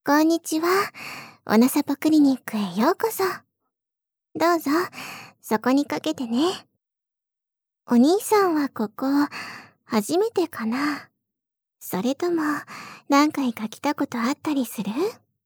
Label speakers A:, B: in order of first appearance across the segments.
A: こんにちは。おなさぽクリニックへようこそ。どうぞ、そこにかけてね。お兄さんはここ、初めてかな？それとも、何回か来たことあったりする？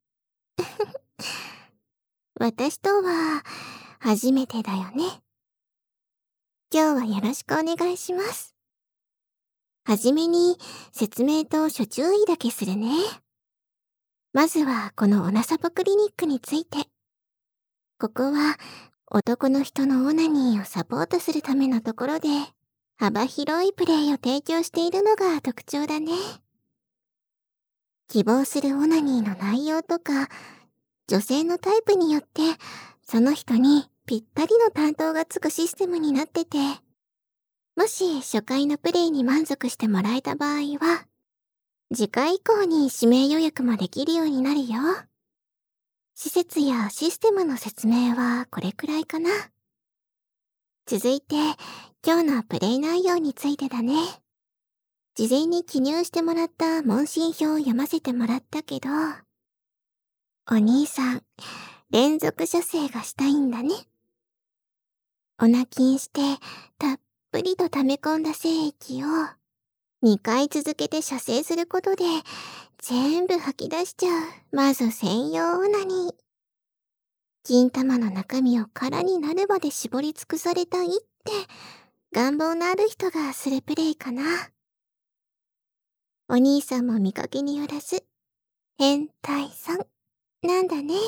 A: 私とは、初めてだよね。今日はよろしくお願いします。はじめに、説明と諸注意だけするね。まずは、このおなさぽクリニックについて。ここは、男の人のオナニーをサポートするためのところで、幅広いプレイを提供しているのが特徴だね。希望するオナニーの内容とか、女性のタイプによって、その人にぴったりの担当がつくシステムになってて、もし初回のプレイに満足してもらえた場合は、次回以降に指名予約もできるようになるよ。施設やシステムの説明はこれくらいかな。続いて、今日のプレイ内容についてだね。事前に記入してもらった問診票を読ませてもらったけど、お兄さん、連続射精がしたいんだね。オナキンして、たっぷりと溜め込んだ精液を、2回続けて射精することで、全部吐き出しちゃう、まず専用オナニー。金玉の中身を空になるまで絞り尽くされたいって、願望のある人がするプレイかな。お兄さんも見かけによらず、変態さん、なんだね。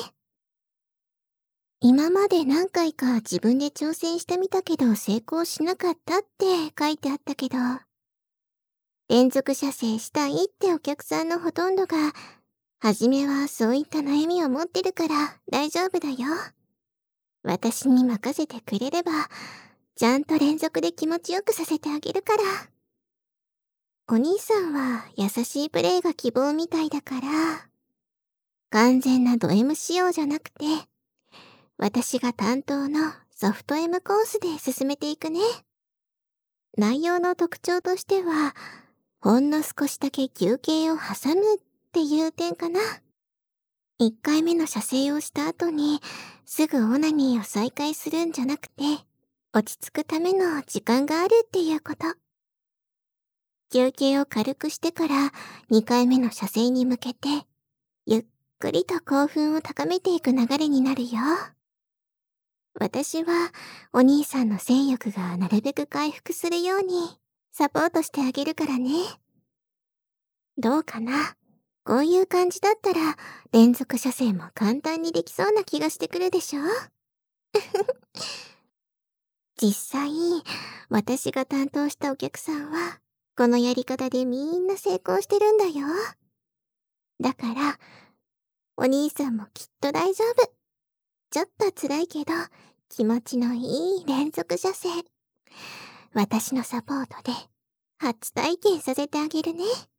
A: 今まで何回か自分で挑戦してみたけど成功しなかったって書いてあったけど、連続射精したいってお客さんのほとんどが、はじめはそういった悩みを持ってるから大丈夫だよ。私に任せてくれれば、ちゃんと連続で気持ちよくさせてあげるから。お兄さんは優しいプレイが希望みたいだから、完全なド M 仕様じゃなくて、私が担当のソフト M コースで進めていくね。内容の特徴としては、ほんの少しだけ休憩を挟むっていう点かな。1回目の射精をした後に、すぐオナニーを再開するんじゃなくて、落ち着くための時間があるっていうこと。休憩を軽くしてから2回目の射精に向けて、ゆっくりと興奮を高めていく流れになるよ。私はお兄さんの性欲がなるべく回復するようにサポートしてあげるからね。どうかな？こういう感じだったら連続射精も簡単にできそうな気がしてくるでしょ？実際、私が担当したお客さんは、このやり方でみんな成功してるんだよ。だから、お兄さんもきっと大丈夫。ちょっと辛いけど、気持ちのいい連続射精。私のサポートで、初体験させてあげるね。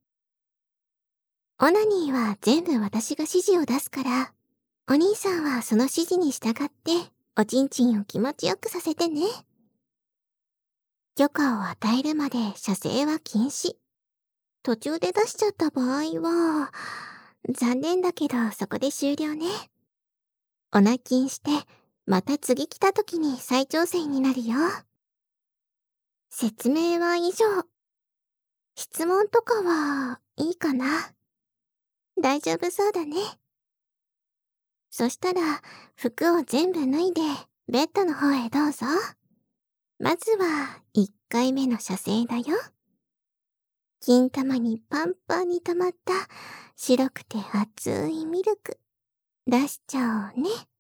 A: オナニーは全部私が指示を出すから、お兄さんはその指示に従って、おちんちんを気持ちよくさせてね。許可を与えるまで射精は禁止。途中で出しちゃった場合は、残念だけどそこで終了ね。オナキンして、また次来た時に再挑戦になるよ。説明は以上。質問とかはいいかな？大丈夫そうだね。そしたら、服を全部脱いで、ベッドの方へどうぞ。まずは、1回目の射精だよ。金玉にパンパンに溜まった白くて熱いミルク。出しちゃおうね。